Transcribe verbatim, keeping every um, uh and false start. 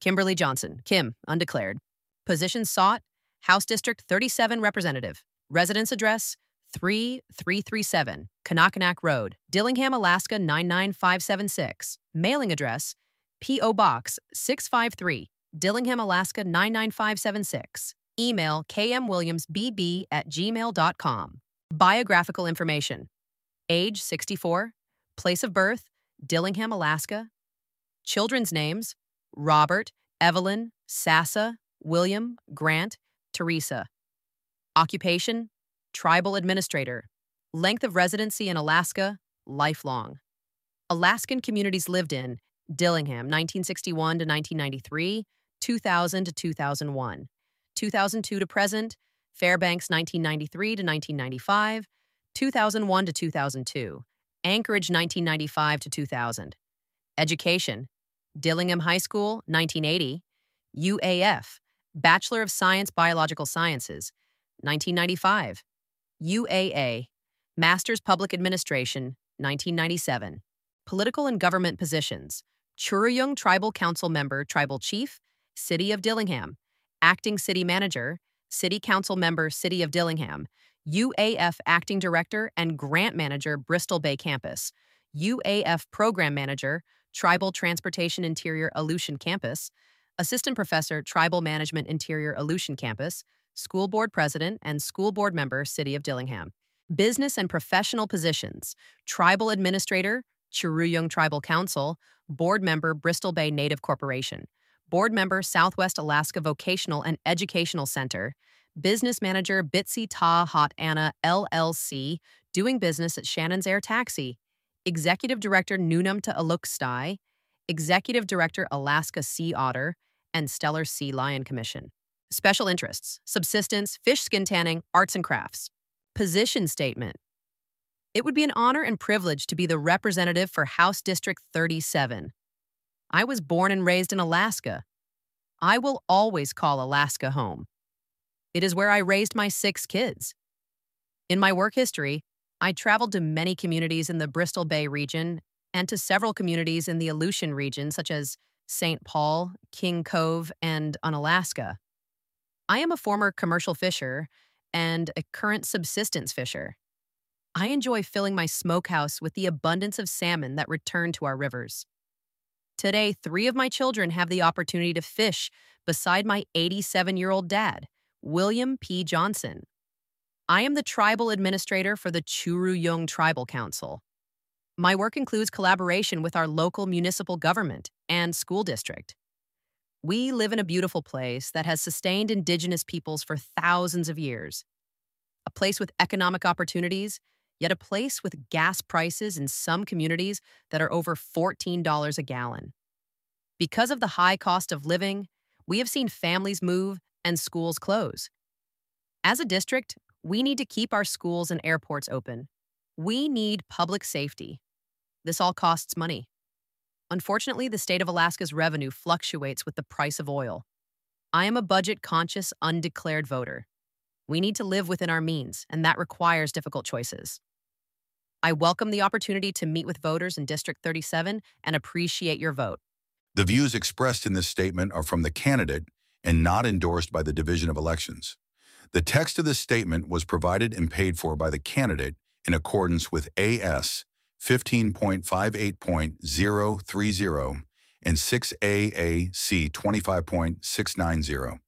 Kimberly Johnson, Kim, undeclared. Position sought, House District thirty-seven Representative. Residence address, three three three seven, Kanakanak Road, Dillingham, Alaska nine nine five seven six. Mailing address, P O. Box six five three, Dillingham, Alaska nine nine five seven six. Email kmwilliamsbb at gmail dot com. Biographical information. Age sixty-four. Place of birth, Dillingham, Alaska. Children's names, Robert, Evelyn, Sassa, William, Grant, Teresa. Occupation, tribal administrator. Length of residency in Alaska, lifelong. Alaskan communities lived in, Dillingham, nineteen sixty-one to nineteen ninety-three, two thousand to two thousand one. two thousand two to present, Fairbanks, nineteen ninety-three to nineteen ninety-five, two thousand one to two thousand two. Anchorage, nineteen ninety-five to two thousand. Education, Dillingham High School, nineteen eighty. U A F, Bachelor of Science Biological Sciences, nineteen ninety-five. U A A, Master's Public Administration, nineteen ninety-seven. Political and government positions, Churuyung Tribal Council Member, Tribal Chief, City of Dillingham. Acting City Manager, City Council Member, City of Dillingham. U A F Acting Director and Grant Manager, Bristol Bay Campus. U A F Program Manager, Tribal Transportation Interior Aleutian Campus. Assistant Professor, Tribal Management Interior Aleutian Campus. School Board President and School Board Member, City of Dillingham. Business and professional positions, Tribal Administrator, Churuyung Tribal Council. Board Member, Bristol Bay Native Corporation. Board Member, Southwest Alaska Vocational and Educational Center. Business Manager, Bitsy Ta Hot Anna, L L C, doing business at Shannon's Air Taxi. Executive Director, Nunamta Alukstai. Executive Director, Alaska Sea Otter and Stellar Sea Lion Commission. Special interests, subsistence, fish skin tanning, arts and crafts. Position statement. It would be an honor and privilege to be the representative for House District thirty-seven. I was born and raised in Alaska. I will always call Alaska home. It is where I raised my six kids. In my work history, I traveled to many communities in the Bristol Bay region and to several communities in the Aleutian region, such as Saint Paul, King Cove, and Unalaska. I am a former commercial fisher and a current subsistence fisher. I enjoy filling my smokehouse with the abundance of salmon that return to our rivers. Today, three of my children have the opportunity to fish beside my eighty-seven-year-old dad, William P. Johnson. I am the tribal administrator for the Churuyung Tribal Council. My work includes collaboration with our local municipal government and school district. We live in a beautiful place that has sustained Indigenous peoples for thousands of years. A place with economic opportunities, yet a place with gas prices in some communities that are over fourteen dollars a gallon. Because of the high cost of living, we have seen families move and schools close. As a district, we need to keep our schools and airports open. We need public safety. This all costs money. Unfortunately, the state of Alaska's revenue fluctuates with the price of oil. I am a budget-conscious, undeclared voter. We need to live within our means, and that requires difficult choices. I welcome the opportunity to meet with voters in District thirty-seven and appreciate your vote. The views expressed in this statement are from the candidate and not endorsed by the Division of Elections. The text of this statement was provided and paid for by the candidate in accordance with A S fifteen point fifty-eight point zero three zero and six A A C twenty-five point six nine zero.